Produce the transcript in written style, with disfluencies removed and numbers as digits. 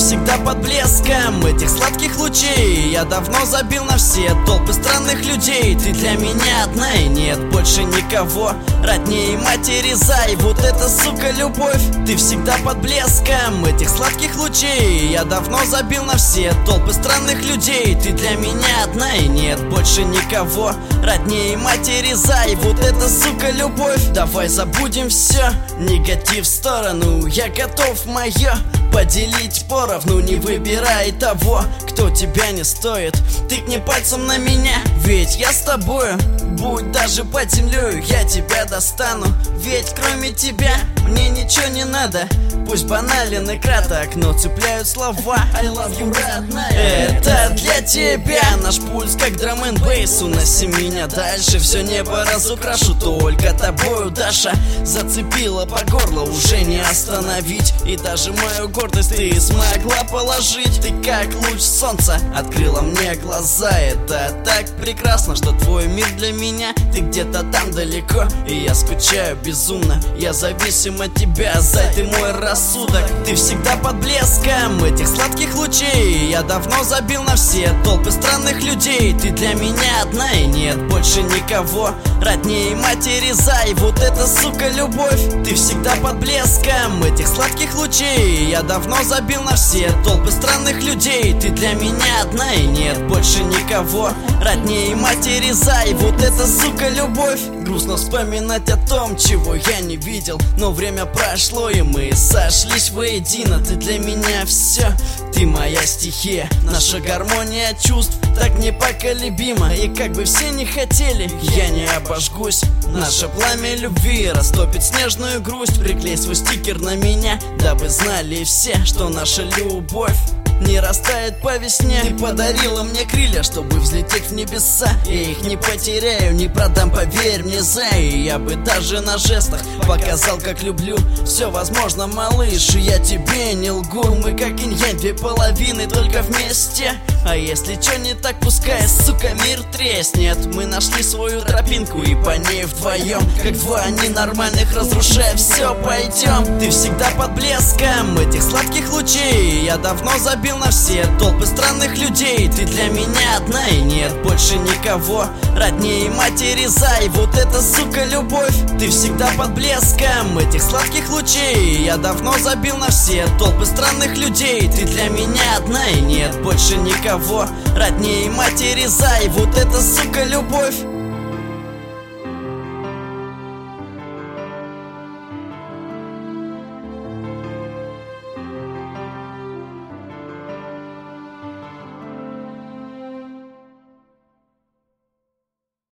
всегда под блеском этих сладких лучей. Я давно забил на все толпы странных людей. Ты для меня одна и нет больше никого роднее матери Зай. Вот это, сука, любовь. Ты всегда под блеском этих сладких лучей. Я давно забил на все толпы странных людей. Ты для меня одна и нет больше никого роднее матери Зай. Вот это, сука, любовь. Давай забудем все, негатив в сторону. Я готов мое поделить поровну. Не выбирай того, кто тебя не стоит. Тыкни пальцем на меня, ведь я с тобою. Будь даже под землей, я тебя достану. Ведь кроме тебя мне ничего не надо. Пусть банален и краток, но цепляют слова I love you, родная. Это для тебя наш пульс, как драм-н-бейс. Уноси меня дальше, все небо разукрашу только тобою, Даша. Зацепила по горло, уже не остановить. И даже мою гордость ты смогла положить. Ты как луч солнца открыла мне глаза. Это так прекрасно, что твой мир для меня. Ты где-то там далеко, и я скучаю безумно. Я зависим от тебя, Зай, ты мой рассудок. Ты всегда под блеском этих сладких лучей. Я давно забил на все толпы странных людей. Ты для меня одна и нет больше никого роднее матери Зай. Вот это, сука, любовь. Ты всегда под блеском этих сладких лучей. Я давно забил на все толпы странных людей. Ты для меня одна и нет больше никого роднее матери Зай. Вот это, сука, любовь. Грустно вспоминать о том, чего я не видел, но время прошло и мы сошлись воедино. Ты для меня все, ты моя стихия. Наша гармония чувств так непоколебима. И как бы все не хотели, я не обожгусь. Наше пламя любви растопит снежную грусть. Приклей свой стикер на меня, дабы знали все, что наша любовь не растает по весне. Ты подарила мне крылья, чтобы взлететь в небеса. Я их не потеряю, не продам, поверь мне, Зай. Я бы даже на жестах показал, как люблю. Все возможно, малыш, и я тебе не лгу. Мы как инь-янь, две половины, только вместе. А если что не так, пускай, сука, мир треснет. Мы нашли свою тропинку и по ней вдвоем, как два ненормальных, разрушая все, пойдем. Ты всегда под блеском этих сладких лучей. Я давно забил на все толпы странных людей. Ты для меня одна и нет больше никого роднее матери Зай. Вот это, сука, любовь. Ты всегда под блеском этих сладких лучей. Я давно забил на все толпы странных людей. Ты для меня одна и нет больше никого роднее матери Зай. Вот это, сука, любовь.